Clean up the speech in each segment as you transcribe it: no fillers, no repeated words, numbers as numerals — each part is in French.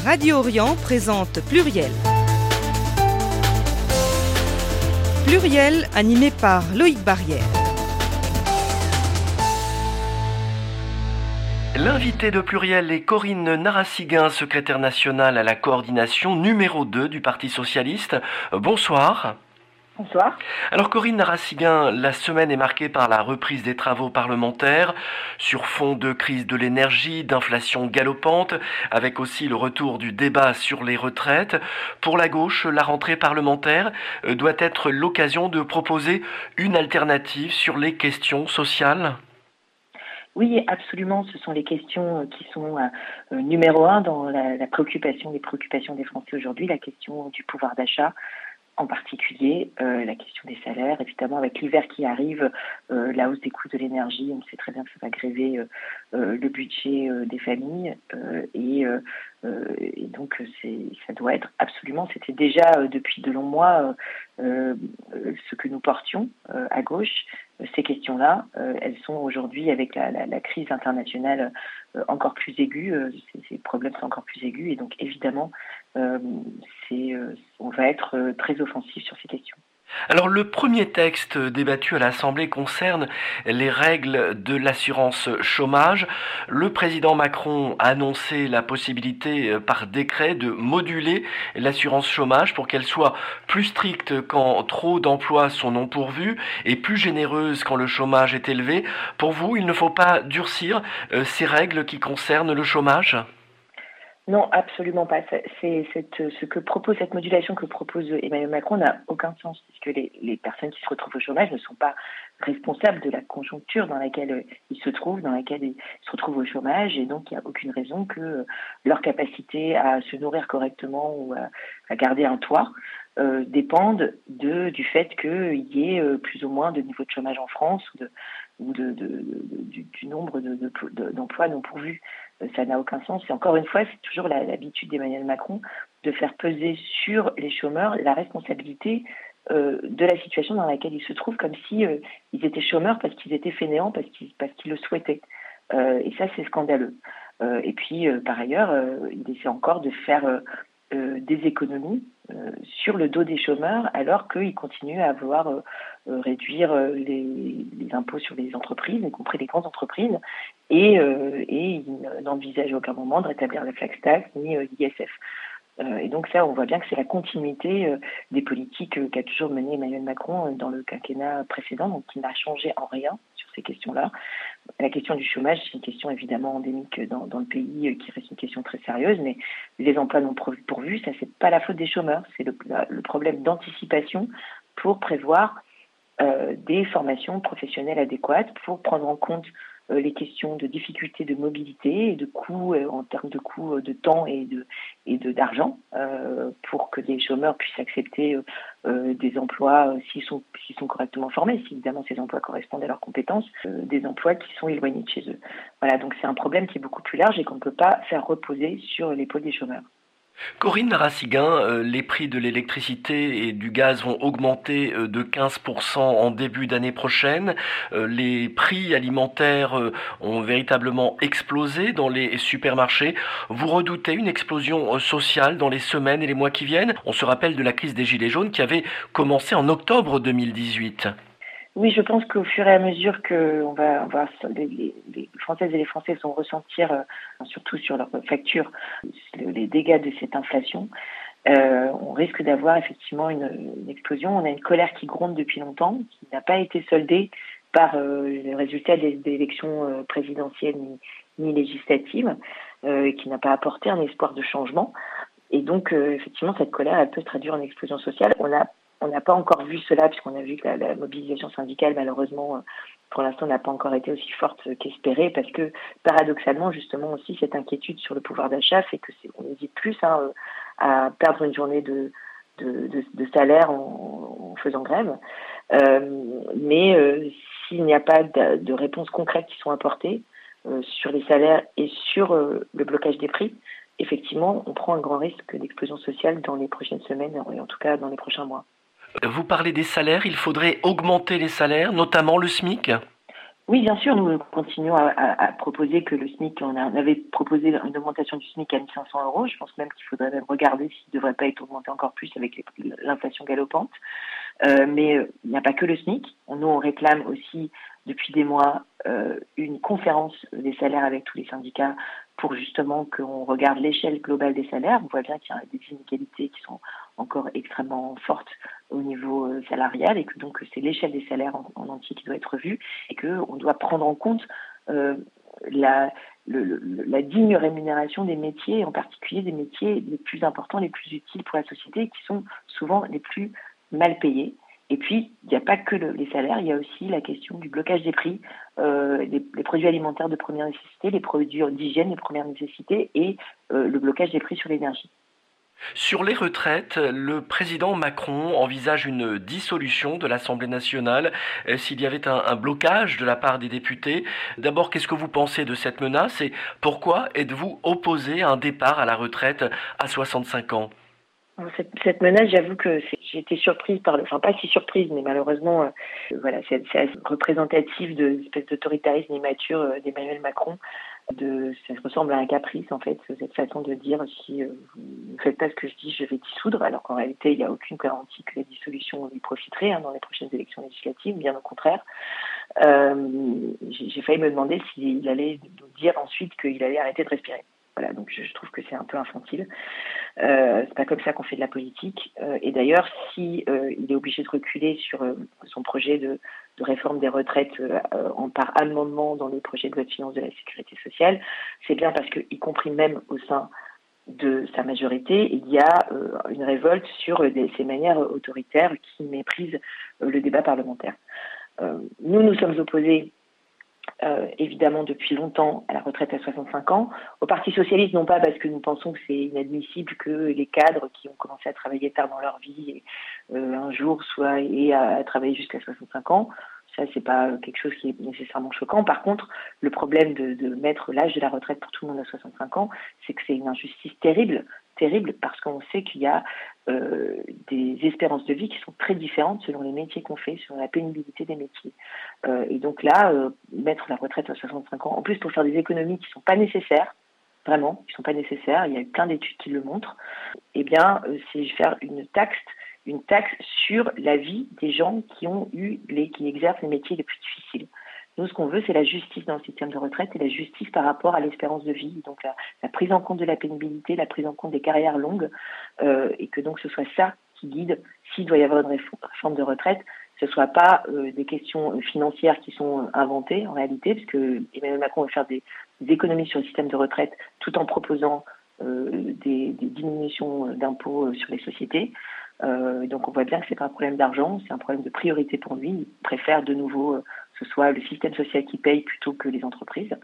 Radio Orient présente Pluriel. Pluriel animé par Loïc Barrière. L'invité de Pluriel est Corinne Narassiguin, secrétaire nationale à la coordination numéro 2 du Parti socialiste. Bonsoir. Bonsoir. Alors Corinne Narassiguin, la semaine est marquée par la reprise des travaux parlementaires sur fond de crise de l'énergie, d'inflation galopante, avec aussi le retour du débat sur les retraites. Pour la gauche, la rentrée parlementaire doit être l'occasion de proposer une alternative sur les questions sociales. Oui, absolument. Ce sont les questions qui sont numéro 1 dans les préoccupations des Français aujourd'hui, la question du pouvoir d'achat. En particulier, la question des salaires, évidemment, avec l'hiver qui arrive, la hausse des coûts de l'énergie, on sait très bien que ça va gréver le budget des familles et donc ça doit être absolument, c'était déjà depuis de longs mois ce que nous portions à gauche. Ces questions-là, elles sont aujourd'hui, avec la crise internationale encore plus aiguë, ces problèmes sont encore plus aigus et donc évidemment, on va être très offensif sur ces questions. Alors le premier texte débattu à l'Assemblée concerne les règles de l'assurance chômage. Le président Macron a annoncé la possibilité par décret de moduler l'assurance chômage pour qu'elle soit plus stricte quand trop d'emplois sont non pourvus et plus généreuse quand le chômage est élevé. Pour vous, il ne faut pas durcir ces règles qui concernent le chômage ? Non, absolument pas. Cette modulation que propose Emmanuel Macron n'a aucun sens, puisque les personnes qui se retrouvent au chômage ne sont pas responsables de la conjoncture dans laquelle ils se trouvent, au chômage, et donc il n'y a aucune raison que leur capacité à se nourrir correctement ou à garder un toit dépendent du fait qu'il y ait plus ou moins de niveau de chômage en France ou du nombre d'emplois non pourvus. Ça n'a aucun sens. Et encore une fois, c'est toujours l'habitude d'Emmanuel Macron de faire peser sur les chômeurs la responsabilité de la situation dans laquelle ils se trouvent, comme si ils étaient chômeurs parce qu'ils étaient fainéants, parce qu'ils le souhaitaient. Et ça, c'est scandaleux. Et puis, par ailleurs, il essaie encore de faire des économies sur le dos des chômeurs, alors qu'ils continuent à vouloir réduire les impôts sur les entreprises, y compris les grandes entreprises, et ils n'envisagent à aucun moment de rétablir la flat tax ni l'ISF. Et donc ça, on voit bien que c'est la continuité des politiques qu'a toujours mené Emmanuel Macron dans le quinquennat précédent, donc qui n'a changé en rien sur ces questions-là. La question du chômage, c'est une question évidemment endémique dans le pays, qui reste une question très sérieuse, mais les emplois non pourvus, ça c'est pas la faute des chômeurs, c'est le problème d'anticipation pour prévoir des formations professionnelles adéquates, pour prendre en compte les questions de difficultés de mobilité et de coûts en termes de coûts de temps et d'argent, pour que les chômeurs puissent accepter des emplois s'ils sont correctement formés, si évidemment ces emplois correspondent à leurs compétences, des emplois qui sont éloignés de chez eux. Voilà, donc c'est un problème qui est beaucoup plus large et qu'on ne peut pas faire reposer sur l'épaule des chômeurs. Corinne Narassiguin, les prix de l'électricité et du gaz vont augmenter de 15% en début d'année prochaine. Les prix alimentaires ont véritablement explosé dans les supermarchés. Vous redoutez une explosion sociale dans les semaines et les mois qui viennent ? On se rappelle de la crise des Gilets jaunes qui avait commencé en octobre 2018. Oui, je pense qu'au fur et à mesure que les Françaises et les Français vont ressentir, surtout sur leurs factures, les dégâts de cette inflation, on risque d'avoir effectivement une explosion. On a une colère qui gronde depuis longtemps, qui n'a pas été soldée par le résultat des élections présidentielles ni législatives, qui n'a pas apporté un espoir de changement. Et donc, effectivement, cette colère, elle peut se traduire en explosion sociale. On n'a pas encore vu cela, puisqu'on a vu que la mobilisation syndicale, malheureusement, pour l'instant, n'a pas encore été aussi forte qu'espérée, parce que, paradoxalement, justement, aussi, cette inquiétude sur le pouvoir d'achat fait qu'on hésite plus à perdre une journée de salaire en faisant grève. Mais s'il n'y a pas de réponses concrètes qui sont apportées sur les salaires et sur le blocage des prix, effectivement, on prend un grand risque d'explosion sociale dans les prochaines semaines, et en tout cas dans les prochains mois. Vous parlez des salaires, il faudrait augmenter les salaires, notamment le SMIC ? Oui, bien sûr, nous continuons à proposer que le SMIC, on avait proposé une augmentation du SMIC à 1 500 euros. Je pense même qu'il faudrait même regarder s'il ne devrait pas être augmenté encore plus avec l'inflation galopante. Mais il n'y a pas que le SMIC. Nous, on réclame aussi depuis des mois une conférence des salaires avec tous les syndicats pour justement qu'on regarde l'échelle globale des salaires. On voit bien qu'il y a des inégalités qui sont encore extrêmement fortes au niveau salarial et que donc c'est l'échelle des salaires en entier qui doit être revue et qu'on doit prendre en compte la digne rémunération des métiers, en particulier des métiers les plus importants, les plus utiles pour la société, qui sont souvent les plus mal payés. Et puis, il n'y a pas que les salaires, il y a aussi la question du blocage des prix, les produits alimentaires de première nécessité, les produits d'hygiène de première nécessité et le blocage des prix sur l'énergie. Sur les retraites, le président Macron envisage une dissolution de l'Assemblée nationale s'il y avait un blocage de la part des députés. D'abord, qu'est-ce que vous pensez de cette menace et pourquoi êtes-vous opposé à un départ à la retraite à 65 ans? Cette menace, j'avoue que j'ai été surprise enfin pas si surprise, mais malheureusement, voilà, c'est assez représentatif de l'espèce d'autoritarisme immature d'Emmanuel Macron. Ça ressemble à un caprice en fait, cette façon de dire si vous ne faites pas ce que je dis, je vais dissoudre, alors qu'en réalité, il n'y a aucune garantie que la dissolution lui profiterait dans les prochaines élections législatives, bien au contraire. J'ai failli me demander s'il allait nous dire ensuite qu'il allait arrêter de respirer. Voilà, donc je trouve que c'est un peu infantile. C'est pas comme ça qu'on fait de la politique. Et d'ailleurs, si il est obligé de reculer sur son projet de réforme des retraites par amendement dans le projet de loi de finances de la sécurité sociale, c'est bien parce que, y compris même au sein de sa majorité, il y a une révolte sur ces manières autoritaires qui méprisent le débat parlementaire. Nous sommes opposés évidemment depuis longtemps à la retraite à 65 ans. Au Parti socialiste, non pas parce que nous pensons que c'est inadmissible que les cadres qui ont commencé à travailler tard dans leur vie un jour soient à travailler jusqu'à 65 ans. Ça, c'est pas quelque chose qui est nécessairement choquant. Par contre, le problème de mettre l'âge de la retraite pour tout le monde à 65 ans, c'est que c'est une injustice terrible, parce qu'on sait qu'il y a des espérances de vie qui sont très différentes selon les métiers qu'on fait, selon la pénibilité des métiers. Et donc là, mettre la retraite à 65 ans, en plus pour faire des économies qui ne sont pas nécessaires, vraiment, qui ne sont pas nécessaires, il y a plein d'études qui le montrent, eh bien, c'est faire une taxe sur la vie des gens qui exercent les métiers les plus difficiles. Nous, ce qu'on veut, c'est la justice dans le système de retraite et la justice par rapport à l'espérance de vie. Donc, la prise en compte de la pénibilité, la prise en compte des carrières longues, et que donc ce soit ça qui guide s'il doit y avoir une réforme de retraite. Ce ne soit pas des questions financières qui sont inventées en réalité, parce que Emmanuel Macron veut faire des économies sur le système de retraite tout en proposant des diminutions d'impôts sur les sociétés. Donc on voit bien que c'est pas un problème d'argent, c'est un problème de priorité pour lui. Il préfère de nouveau que ce soit le système social qui paye plutôt que les entreprises.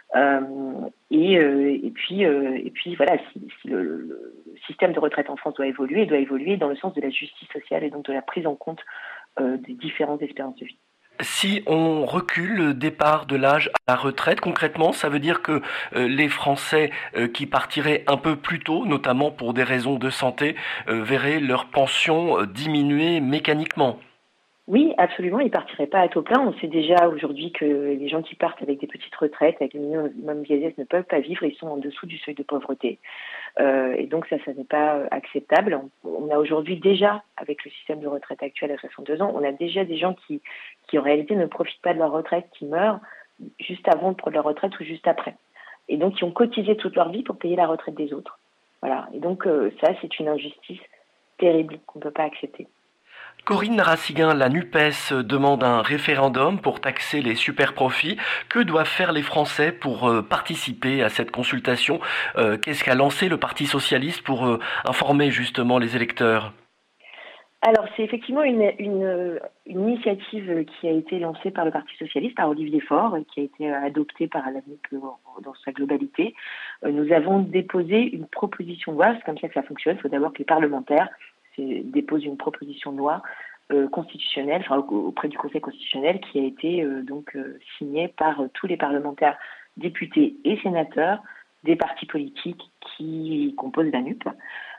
Et puis voilà, si le système de retraite en France doit évoluer, il doit évoluer dans le sens de la justice sociale et donc de la prise en compte des différentes espérances de vie. Si on recule le départ de l'âge à la retraite, concrètement, ça veut dire que les Français qui partiraient un peu plus tôt, notamment pour des raisons de santé, verraient leur pension diminuer mécaniquement. Oui, absolument, ils ne partiraient pas à taux plein. On sait déjà aujourd'hui que les gens qui partent avec des petites retraites, avec le minimum vieillesse, ne peuvent pas vivre, ils sont en dessous du seuil de pauvreté. Et donc ça n'est pas acceptable. On a aujourd'hui déjà, avec le système de retraite actuel à 62 ans, on a déjà des gens qui en réalité ne profitent pas de leur retraite, qui meurent juste avant de prendre leur retraite ou juste après. Et donc qui ont cotisé toute leur vie pour payer la retraite des autres. Voilà. Et donc ça, c'est une injustice terrible qu'on ne peut pas accepter. Corinne Narassiguin, la NUPES demande un référendum pour taxer les superprofits. Que doivent faire les Français pour participer à cette consultation? Qu'est-ce qu'a lancé le Parti socialiste pour informer justement les électeurs? Alors, c'est effectivement une initiative qui a été lancée par le Parti socialiste, par Olivier Faure, et qui a été adoptée par la NUP dans sa globalité. Nous avons déposé une proposition de loi, c'est comme ça que ça fonctionne. Il faut d'abord que les parlementaires déposent une proposition de loi constitutionnelle, auprès du Conseil constitutionnel, qui a été signée par tous les parlementaires, députés et sénateurs des partis politiques qui composent la NUP.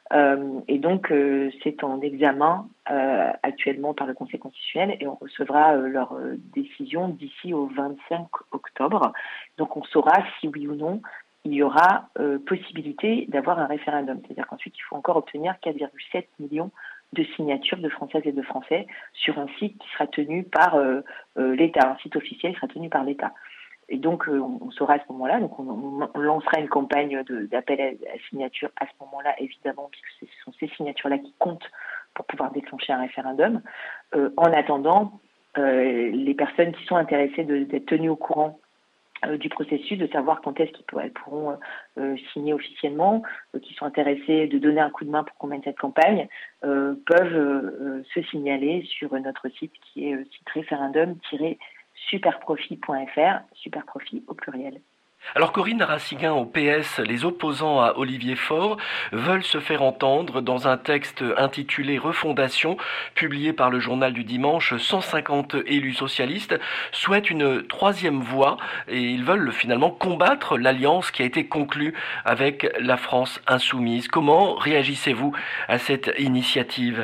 Et donc, c'est en examen actuellement par le Conseil constitutionnel et on recevra leur décision d'ici au 25 octobre. Donc, on saura si oui ou non il y aura possibilité d'avoir un référendum. C'est-à-dire qu'ensuite, il faut encore obtenir 4,7 millions de signatures de Françaises et de Français sur un site qui sera tenu par l'État, un site officiel qui sera tenu par l'État. Et donc, on saura à ce moment-là, donc on lancera une campagne d'appel à signature à ce moment-là, évidemment, puisque ce sont ces signatures-là qui comptent pour pouvoir déclencher un référendum. En attendant, les personnes qui sont intéressées d'être tenues au courant du processus, de savoir quand est-ce qu'elles pourront signer officiellement, qui sont intéressés de donner un coup de main pour qu'on mène cette campagne, peuvent se signaler sur notre site qui est site référendum-superprofit.fr, superprofit au pluriel. Alors Corinne Narassiguin au PS, les opposants à Olivier Faure veulent se faire entendre dans un texte intitulé Refondation, publié par le journal du dimanche. 150 élus socialistes souhaitent une troisième voie et ils veulent finalement combattre l'alliance qui a été conclue avec la France insoumise. Comment réagissez-vous à cette initiative ?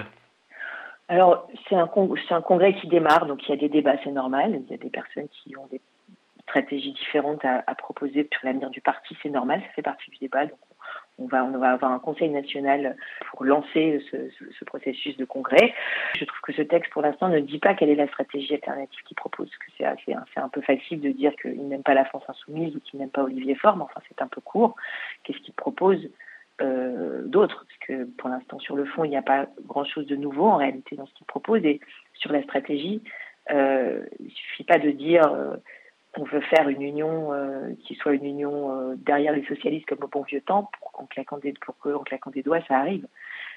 Alors, c'est un congrès qui démarre, donc il y a des débats, c'est normal. Il y a des personnes qui ont des stratégies différentes à proposer sur l'avenir du parti, c'est normal, ça fait partie du débat. Donc on va avoir un conseil national pour lancer ce processus de congrès. Je trouve que ce texte, pour l'instant, ne dit pas quelle est la stratégie alternative qu'il propose, que c'est un peu facile de dire qu'il n'aime pas la France insoumise ou qu'il n'aime pas Olivier Faure, mais enfin c'est un peu court. Qu'est-ce qu'il propose d'autres, parce que pour l'instant sur le fond il n'y a pas grand-chose de nouveau en réalité dans ce qu'il propose, et sur la stratégie il suffit pas de dire on veut faire une union qui soit une union derrière les socialistes comme au bon vieux temps pour qu'en claquant des doigts ça arrive.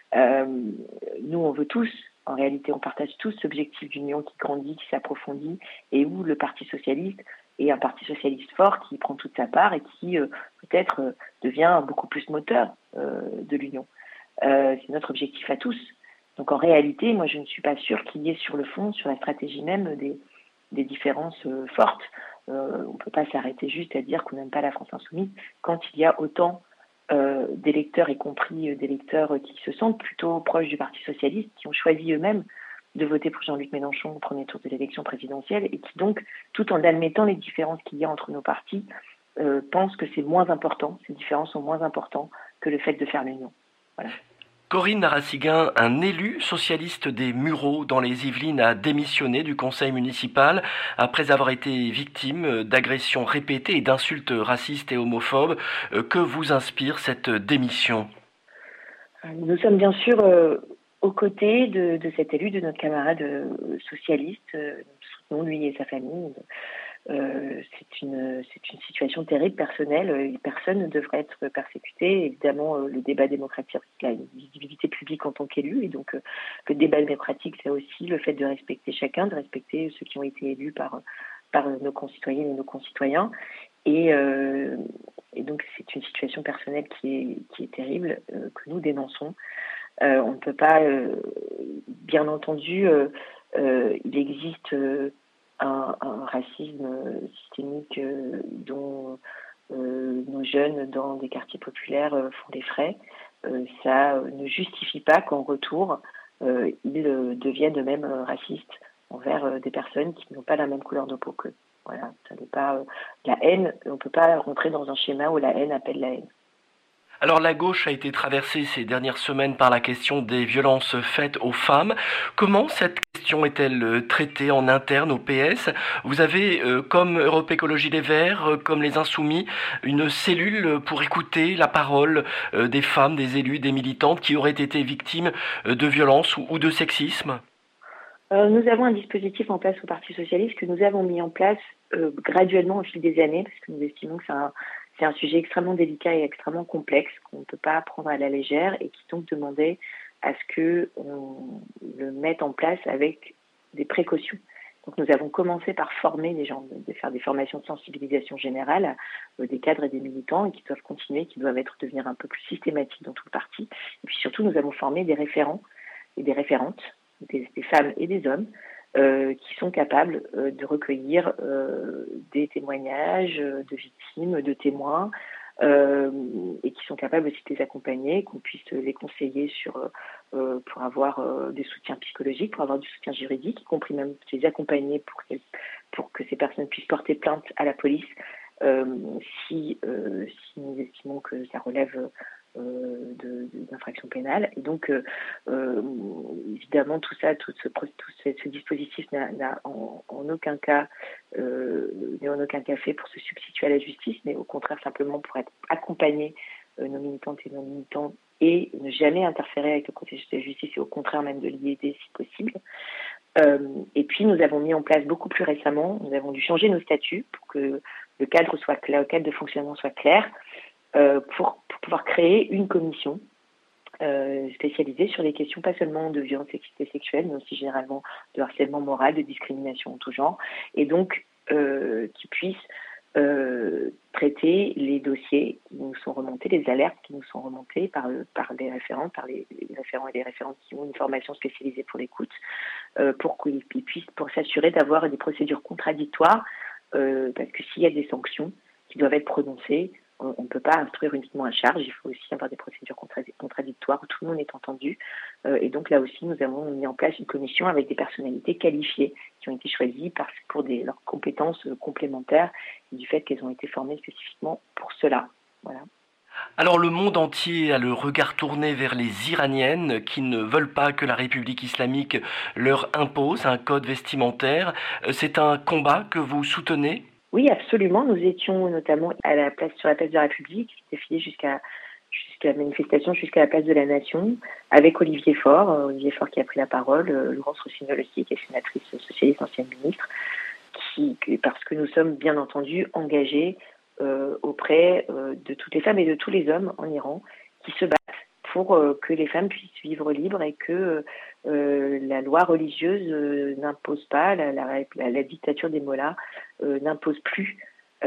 Nous on veut tous, en réalité on partage tous cet objectif d'union qui grandit, qui s'approfondit, et où le Parti socialiste est un parti socialiste fort qui prend toute sa part et qui peut-être devient beaucoup plus moteur de l'union. C'est notre objectif à tous. Donc en réalité, moi je ne suis pas sûre qu'il y ait sur le fond, sur la stratégie même, des différences fortes. On ne peut pas s'arrêter juste à dire qu'on n'aime pas la France insoumise quand il y a autant d'électeurs, y compris d'électeurs qui se sentent plutôt proches du Parti socialiste, qui ont choisi eux-mêmes de voter pour Jean-Luc Mélenchon au premier tour de l'élection présidentielle et qui donc, tout en admettant les différences qu'il y a entre nos partis, pensent que c'est moins important, ces différences sont moins importantes que le fait de faire l'union. Voilà. Corinne Narassiguin, un élu socialiste des Mureaux dans les Yvelines, a démissionné du conseil municipal après avoir été victime d'agressions répétées et d'insultes racistes et homophobes. Que vous inspire cette démission ? Nous sommes bien sûr aux côtés de cet élu, de notre camarade socialiste. Nous soutenons lui et sa famille. C'est une situation terrible, personnelle. Personne ne devrait être persécuté. Évidemment, le débat démocratique a une visibilité publique en tant qu'élu. Et donc, le débat démocratique, c'est aussi le fait de respecter chacun, de respecter ceux qui ont été élus par nos concitoyennes et nos concitoyens. Et donc, c'est une situation personnelle qui est terrible, que nous dénonçons. On ne peut pas, bien entendu, il existe un racisme systémique dont nos jeunes dans des quartiers populaires font les frais. Ça ne justifie pas qu'en retour, ils deviennent eux-mêmes racistes envers des personnes qui n'ont pas la même couleur de peau qu'eux. Voilà, ça n'est pas la haine. On ne peut pas rentrer dans un schéma où la haine appelle la haine. Alors la gauche a été traversée ces dernières semaines par la question des violences faites aux femmes. Comment cette question est-elle traitée en interne au PS ? Vous avez, comme Europe Écologie Les Verts, comme les Insoumis, une cellule pour écouter la parole des femmes, des élus, des militantes qui auraient été victimes de violences ou de sexisme ? Nous avons un dispositif en place au Parti socialiste que nous avons mis en place graduellement au fil des années, parce que nous estimons que c'est un sujet extrêmement délicat et extrêmement complexe qu'on ne peut pas prendre à la légère et qui donc demandait à ce qu'on le mette en place avec des précautions. Donc nous avons commencé par former les gens, de faire des formations de sensibilisation générale des cadres et des militants et qui doivent continuer, qui doivent devenir un peu plus systématiques dans tout le parti. Et puis surtout, nous avons formé des référents et des référentes, des femmes et des hommes, qui sont capables de recueillir des témoignages de victimes, de témoins, et qui sont capables aussi de les accompagner, qu'on puisse les conseiller pour avoir des soutiens psychologiques, pour avoir du soutien juridique, y compris même les accompagner pour que ces personnes puissent porter plainte à la police si nous estimons que ça relève d'infractions pénales. Et donc, évidemment, tout ce dispositif n'a en aucun cas fait pour se substituer à la justice, mais au contraire simplement pour être accompagné nos militantes et nos militants et ne jamais interférer avec le processus de la justice et au contraire même de l'y aider si possible. Et puis, nous avons mis en place beaucoup plus récemment, nous avons dû changer nos statuts pour que le cadre soit clair, le cadre de fonctionnement soit clair, pour pouvoir créer une commission spécialisée sur les questions pas seulement de violence sexiste et sexuelle, mais aussi généralement de harcèlement moral, de discrimination en tout genre, et donc qui puisse traiter les dossiers qui nous sont remontés, les alertes qui nous sont remontées par les référents, les référents et les référentes qui ont une formation spécialisée pour l'écoute, pour s'assurer d'avoir des procédures contradictoires, parce que s'il y a des sanctions qui doivent être prononcées, on ne peut pas instruire uniquement à charge, il faut aussi avoir des procédures contradictoires où tout le monde est entendu. Et donc là aussi, nous avons mis en place une commission avec des personnalités qualifiées qui ont été choisies pour leurs compétences complémentaires et du fait qu'elles ont été formées spécifiquement pour cela. Voilà. Alors le monde entier a le regard tourné vers les Iraniennes qui ne veulent pas que la République islamique leur impose un code vestimentaire. C'est un combat que vous soutenez ? Oui, absolument. Nous étions notamment sur la place de la République, défilé jusqu'à la manifestation, jusqu'à la place de la Nation, avec Olivier Faure qui a pris la parole, Laurence Rossignol aussi, qui est sénatrice socialiste, ancienne ministre, parce que nous sommes bien entendu engagés auprès de toutes les femmes et de tous les hommes en Iran qui se battent pour que les femmes puissent vivre libres et que la loi religieuse n'impose pas, la dictature des mollahs n'impose plus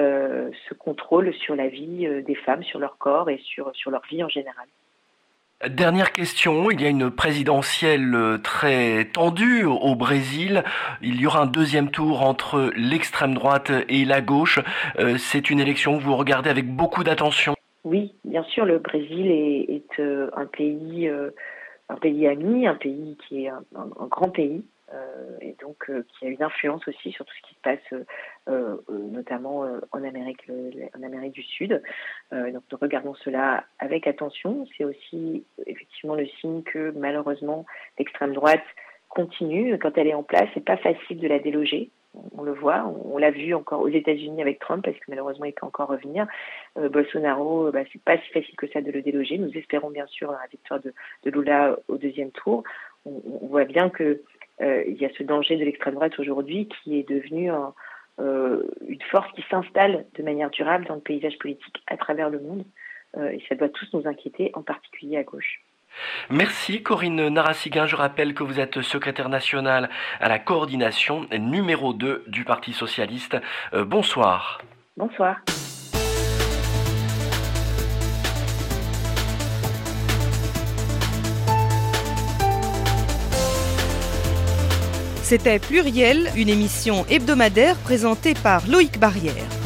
ce contrôle sur la vie des femmes, sur leur corps et sur leur vie en général. Dernière question, il y a une présidentielle très tendue au Brésil. Il y aura un deuxième tour entre l'extrême droite et la gauche. C'est une élection que vous regardez avec beaucoup d'attention. Oui, bien sûr, le Brésil est un pays ami, un pays qui est un grand pays, et donc qui a une influence aussi sur tout ce qui se passe, notamment en Amérique du Sud. Donc nous regardons cela avec attention. C'est aussi effectivement le signe que malheureusement l'extrême droite continue. Quand elle est en place, c'est pas facile de la déloger. On le voit, on l'a vu encore aux États-Unis avec Trump, parce que malheureusement il peut encore revenir. Bolsonaro, c'est pas si facile que ça de le déloger. Nous espérons bien sûr la victoire de Lula au deuxième tour. On voit bien que il y a ce danger de l'extrême droite aujourd'hui qui est devenu une force qui s'installe de manière durable dans le paysage politique à travers le monde. Et ça doit tous nous inquiéter, en particulier à gauche. Merci Corinne Narassiguin. Je rappelle que vous êtes secrétaire nationale à la coordination numéro 2 du Parti socialiste. Bonsoir. Bonsoir. C'était Pluriel, une émission hebdomadaire présentée par Loïc Barrière.